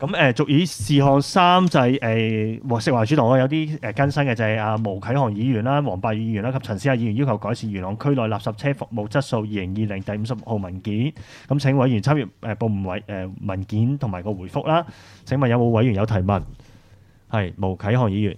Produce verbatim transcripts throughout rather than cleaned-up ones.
咁誒，續議事項三就係誒食環署同我有啲誒更新嘅，就係阿毛啟航議員啦、黃伯宇議員啦及陳思亞議員要求改善元朗區內垃圾車服務質素二零二零第五十六號文件。咁請委員參閱誒部門委誒文件同埋個回覆啦。請問有冇委員有提問？係毛啟航議員。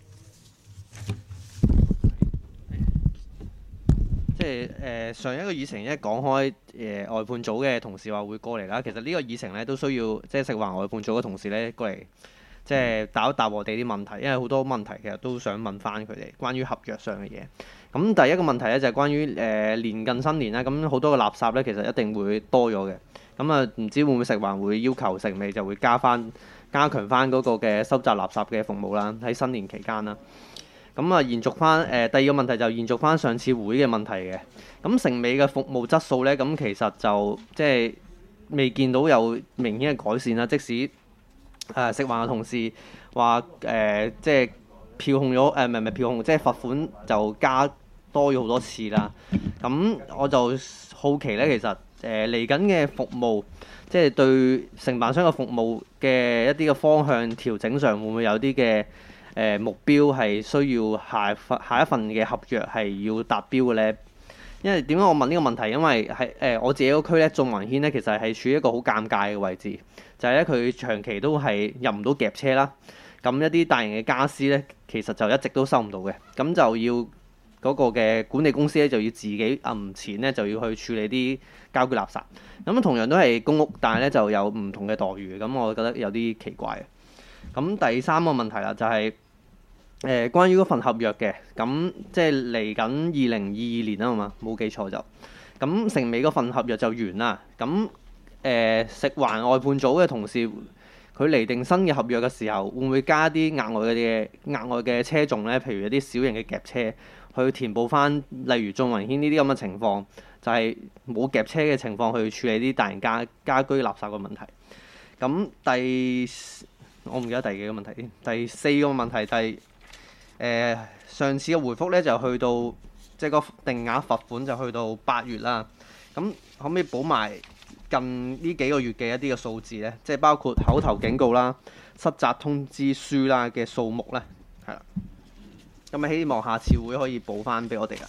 即係誒、呃、上一個議程一講開誒、呃、外判組嘅同事話會過嚟啦，其實呢個議程咧都需要即係食環外判組嘅同事咧過嚟，即係答一答我哋啲問題，因為好多問題其實都想問翻佢哋關於合約上嘅嘢。咁第一個問題咧就係、是、關於誒、呃、年近新年啦，咁好多嘅垃圾咧其實一定會多咗嘅。咁啊唔知會唔會食環會要求城美就會加翻加強翻嗰個嘅收集垃圾嘅服務啦，喺新年期間啦。咁啊，延續翻誒、呃、第二個問題就延續翻上次會嘅問題嘅。咁城美嘅服務質素咧，咁其實就即係未見到有明顯嘅改善啦。即使誒、呃、食環嘅同事話誒、呃、即係票控咗誒唔係唔係票控，即係罰款就加多咗好多次啦。咁我就好奇咧，其實誒嚟緊嘅服務，即係對承辦商嘅服務嘅一啲嘅方向調整上，會唔會有啲嘅？誒、呃、目標係需要下份下一份嘅合約係要達標嘅咧，因為點解我問呢個問題？因為係誒、呃、我自己個區咧，眾雲軒咧其實係處於一個好尷尬嘅位置，就係咧佢長期都係入唔到夾車啦。咁一啲大型嘅家私咧，其實就一直都收唔到嘅，咁就要嗰個嘅管理公司咧就要自己揞錢咧就要去處理啲家居垃圾。咁同樣都係公屋，但係咧就有唔同嘅待遇，咁我覺得有啲奇怪嘅。咁第三個問題啦，就係、是。誒、呃，關於嗰份合約嘅，咁即係嚟緊二零二二年啊嘛，冇記錯就，咁城美嗰份合約就完啦。咁誒、呃，食環外判組嘅同事，佢釐定新嘅合約嘅時候，會唔會加啲額外嘅額外嘅車種咧？譬如一啲小型嘅夾車，去填補翻，例如眾雲軒呢啲咁嘅情況，就係冇夾車嘅情況去處理啲大型家家居垃圾嘅問題。咁第我唔記得第幾個問題添，第四個問題就係。誒、呃、上次嘅回覆咧就去到即係個定額罰款就去到八月啦，咁可唔可以補埋近呢幾個月嘅一啲嘅數字咧？即係包括口頭警告啦、失責通知書啦嘅數目咧，係啦。咁啊希望下次會可以補翻俾我哋噶。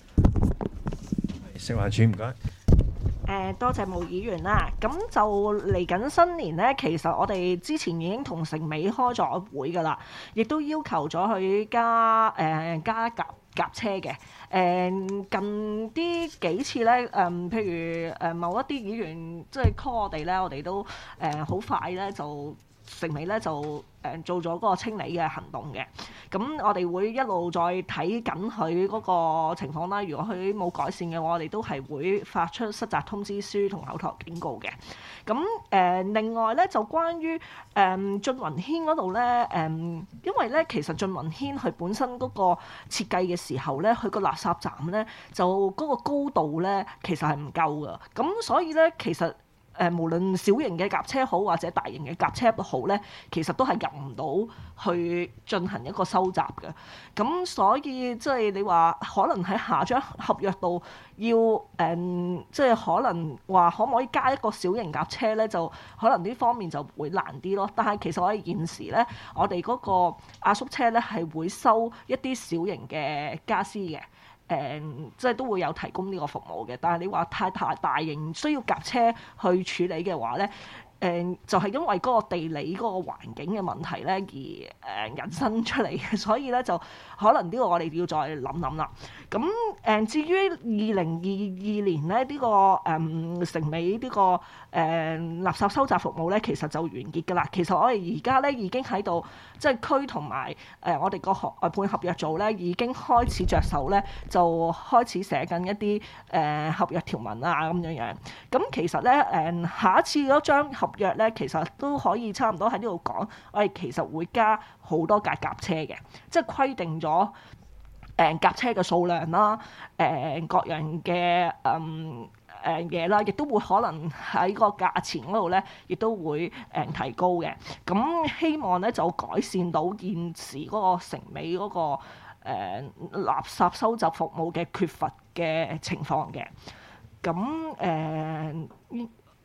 食環署唔該。 誒多謝毛議員啦，咁就嚟緊新年呢，其實我哋之前已經同城美開咗會㗎啦，亦都要求咗佢加誒、呃、加夾夾車嘅。誒、呃、近啲幾次呢，誒、呃、譬如誒、呃、某一啲議員即係 call 我哋呢，我哋都誒好、呃、快呢就城美呢就誒做咗嗰個清理嘅行動嘅。咁我哋會一路再睇緊佢嗰個情況啦。如果佢冇改善嘅話，我哋都係會發出失責通知書同口頭警告嘅。咁誒、呃、另外咧，就關於誒俊雲軒嗰度咧，誒、呃、因為咧其實俊雲軒佢本身嗰個設計嘅時候咧，佢個垃圾站咧就嗰個高度咧其實係唔夠㗎。咁所以咧其實。誒、呃、無論小型嘅夾車好或者大型嘅夾車都好咧，其實都係入唔到去進行一個收集嘅。咁所以即係你話可能喺下張合約度要誒、呃，即係可能話可唔可以加一個小型夾車咧？就可能呢方面就會難啲咯。但係其實我哋現時咧，我哋嗰個壓縮車咧係會收一啲小型嘅家私嘅。誒、嗯，即係都會有提供呢個服務嘅，但係你話太大大型需要夾車去處理嘅話咧，誒、嗯、就係、是、因為嗰個地理嗰個環境嘅問題咧而誒、呃、引申出嚟嘅，所以咧就可能呢個我哋要再諗諗啦。咁誒、嗯、至於二零二二年咧呢、這個誒城美呢個誒、嗯、垃圾收集服務咧，其實就完結㗎啦。其實我哋而家咧已經喺度。即係區同埋誒我哋個合外判合約組咧，已經開始着手咧，就開始寫緊一啲誒、呃、合約條文啊咁樣樣。咁其實咧誒、呃、下一次嗰張合約咧，其實都可以差唔多喺呢度講，我哋其實會加好多架夾車嘅，即係規定咗誒夾車嘅數量啦，誒、呃、各樣嘅嗯。誒嘢啦，亦都會可能喺個價錢嗰度咧，亦都會誒、呃、提高嘅。咁希望咧就改善到現時嗰個城美嗰、那個誒、呃、垃圾收集服務嘅缺乏嘅情況嘅。咁誒、呃，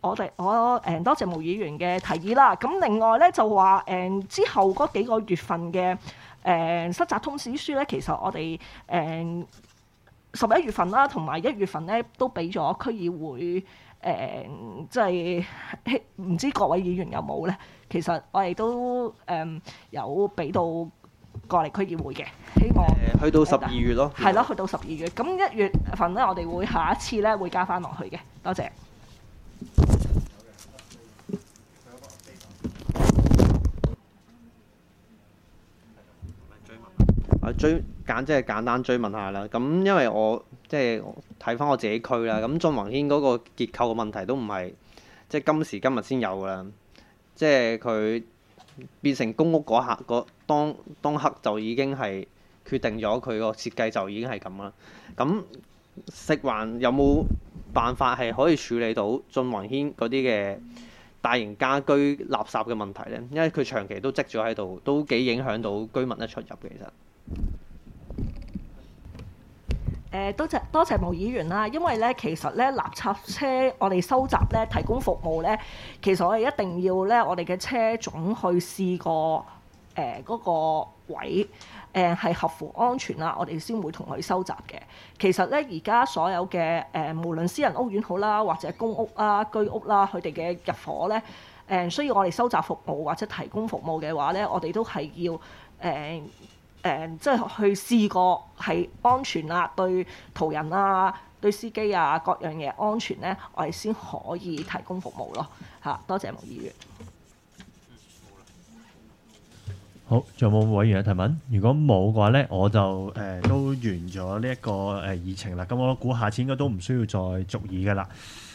我哋我誒多謝毛議員嘅提議啦。咁另外咧就話誒、呃、之後嗰幾個月份嘅誒失責通知書咧，其實我哋誒十一月份啦，同埋一月份咧都俾咗區議會誒，即係唔知各位議員有冇咧？其實我哋都誒、呃、有俾到過嚟區議會嘅，希望、 呃、去到十二月咯。 係咯，去到十二月。咁一月份咧，我哋會下一次咧會加翻落去嘅。多謝。 啊，追簡即係簡單追問下啦。咁因為我即係睇翻我自己區啦，咁俊宏軒嗰個結構嘅問題都唔係即係今時今日先有㗎啦。即係佢變成公屋嗰刻，嗰當當刻就已經係決定咗佢個設計就已經係咁啦。咁食環有冇辦法係可以處理到俊宏軒嗰啲嘅大型家居垃圾嘅問題咧？因為佢長期都積咗喺度，都幾影響到居民一出入嘅。其實誒多謝多謝毛議員啦，因為咧其實咧垃圾車我哋收集咧提供服務咧，其實我哋一定要咧我哋嘅車種去試過誒嗰、呃那個位誒係、呃、合乎安全啦，我哋先會同佢收集嘅。其實咧而家所有嘅誒、呃、無論私人屋苑好啦，或者公屋啦、居屋啦，佢哋嘅入伙咧誒需要我哋收集服務或者提供服務嘅話咧，我哋都係要誒。呃誒、呃，即係去試過係安全啊，對途人啊、對司機啊各樣嘢安全咧，我哋先可以提供服務咯。嚇，多謝毛議員。 好，仲有冇委員嘅提問？如果冇嘅話咧，我就誒、呃、都完咗呢一個誒議程啦。咁我估下次應該都唔需要再續議㗎啦。